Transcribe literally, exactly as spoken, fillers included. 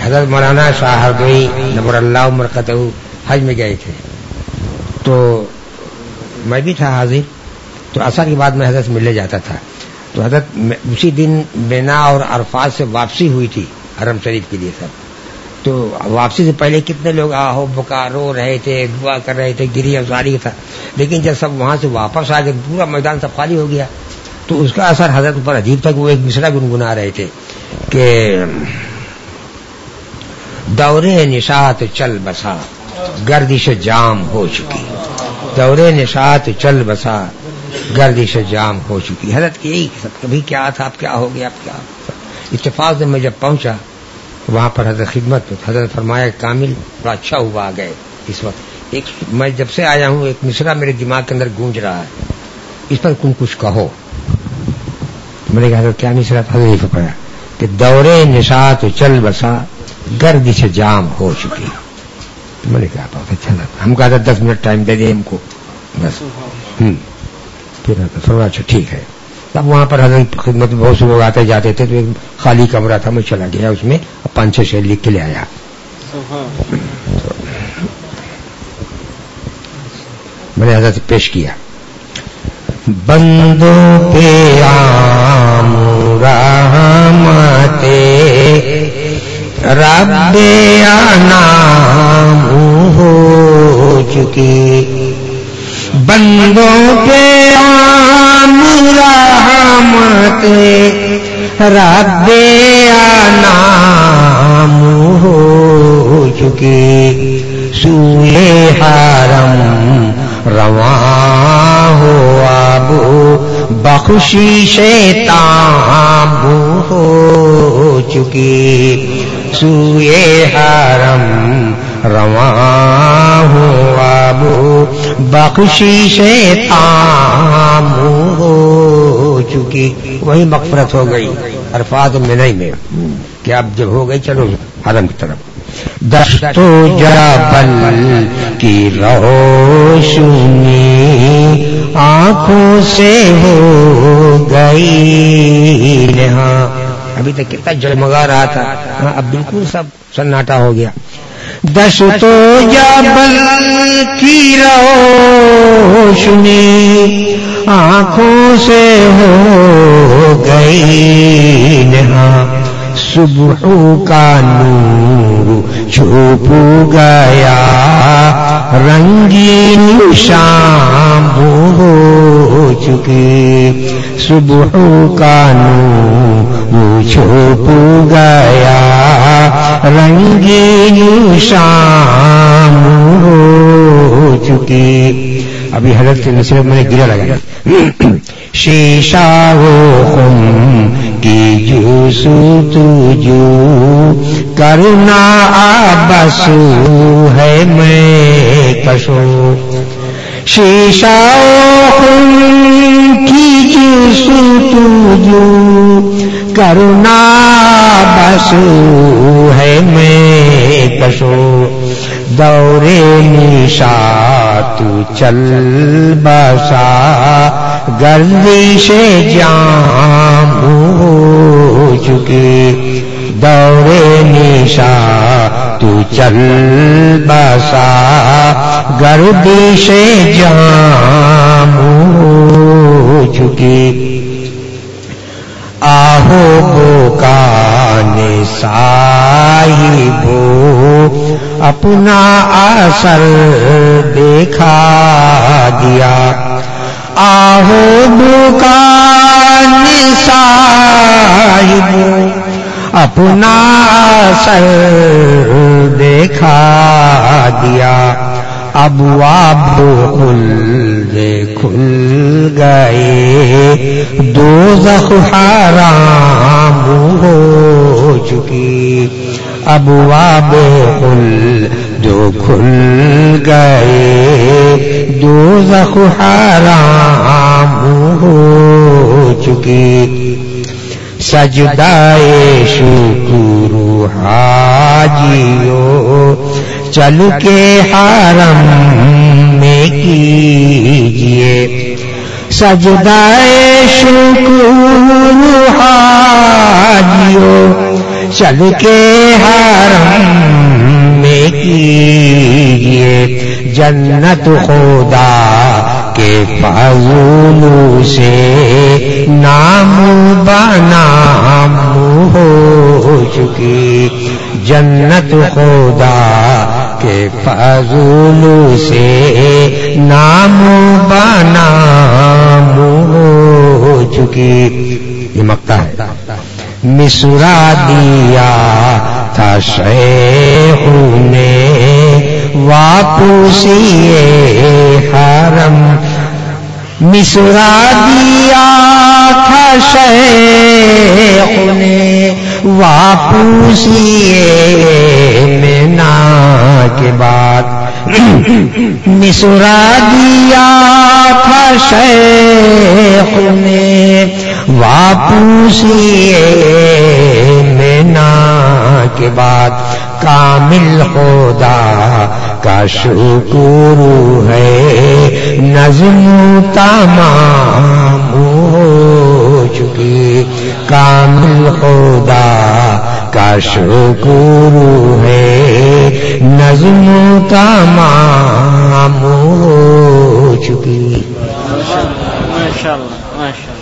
حضرت مولانا شاہ ہردوئی نور اللہ مرقتہ حج میں گئے تھے، تو میں بھی تھا حاضر، تو عصر کے بعد میں حضرت سے ملنے جاتا تھا، تو حضرت اسی دن مینا اور عرفات سے واپسی ہوئی تھی حرم شریف کے لیے سب، تو واپسی سے پہلے کتنے لوگ آہو بکا رو رہے تھے، دعا کر رہے تھے، گری افزاری تھا، لیکن جب سب وہاں سے واپس آ گئے پورا میدان سب خالی ہو گیا، تو اس کا اثر حضرت پر عجیب تھا کہ وہ ایک مصرع گنگنا رہے تھے کہ دورے نشاط چل بسا گردش جام ہو چکی، دورے نشاط چل بسا گردش جام ہو چکی. حضرت کی یہی کبھی کیا تھا، اب کیا ہو گیا، اب کیا. اتفاق سے میں جب پہنچا وہاں پر حضرت خدمت میں، حضرت فرمایا کامل بڑا اچھا ہوا آ گئے. اس وقت ایک میں جب سے آیا ہوں ایک مصرع میرے دماغ کے اندر گونج رہا ہے، اس پر تم کچھ کہو. میں نے کہا حضرت کیا مصرع تھا؟ حضرت فرمایا کہ دورے نشاط چل بسا گردش جام ہو چکی. میں نے کہا بہت اچھا لگا. ہم کہا تھا دس منٹ ٹائم دے دیں ہم کو بس. ہوں پھر فرمایا اچھا ٹھیک ہے. تب وہاں پر حضرت خدمت میں بہت سے لوگ آتے جاتے تھے، تو ایک خالی کمرہ تھا، میں چلا گیا اس میں پانچ چھ شعر لکھ کے لے آیا. میں نے حضرت پیش کیا. بندوں پہ عام رحمت رب انعام ہو چکی، بندوں پہ عام رحمت رب انعام ہو چکی، سوئے حرم رواں ہو ابو بخشش تام ہو چکی، سوئے حرم رواں ہو ابو بخشش تام ہو چکی. وہی مغفرت ہو گئی عرفات منی میں کہ اب جب ہو گئی چلو حرم کی طرف. دشت و جبل کی روشنی آنکھوں سے ہو گئی نہاں. ابھی تک کتنا جگمگا رہا تھا، اب بالکل سب سناٹا ہو گیا. دشت و جبل کی روشنی آنکھوں سے ہو گئی نہاں، صبح کا نور چھپ گیا رنگین شام ہو چکی، صبح کا نور چھپ گیا رنگین شام ہو چکی. ابھی حضرت کے نصیحت میں نے گرا لگا. شیشہ و خم کی جوسو تجو کرنا آبسو ہے میں کشو، شیشہ و خم کی جوسو تجو کرنا بسو ہے میں کشو، دورے نشاط چل بسا گردش جام ہو چکی، دورے نشاط چل بسا گردش جام ہو چکی. آہو بکان صاحبو اپنا اثر دیکھا دیا، آہو بکان صاحبو اپنا اثر دیکھا دیا، ابواب خلد کھل گئے دوزخ حرام ہو چکی، ابواب خلد کھل گئے دوزخ حرام ہو چکی. سجدائے شکر حاجیو چل کے حرم میں کیجئے، سجدائے شکر حاجیو چل کے حرم کیجئے جنت خدا کے فضول سے نام بنام ہو چکی جنت خدا کے فضول سے نام بنام ہو چکی. یہ مقطع ہے. مصرع دیا تھا شیخ نے واپسی حرم مصرع دیا تھا شیخ نے واپسی مینا کے بعد مصرع دیا تھا شیخ نے واپسی مینا کے بعد کامل خدا کا شکر ہے نظم تمام ہو چکی کامل خدا کا شکر ہے نظم تمام ہو چکی. ماشاءاللہ ماشاءاللہ.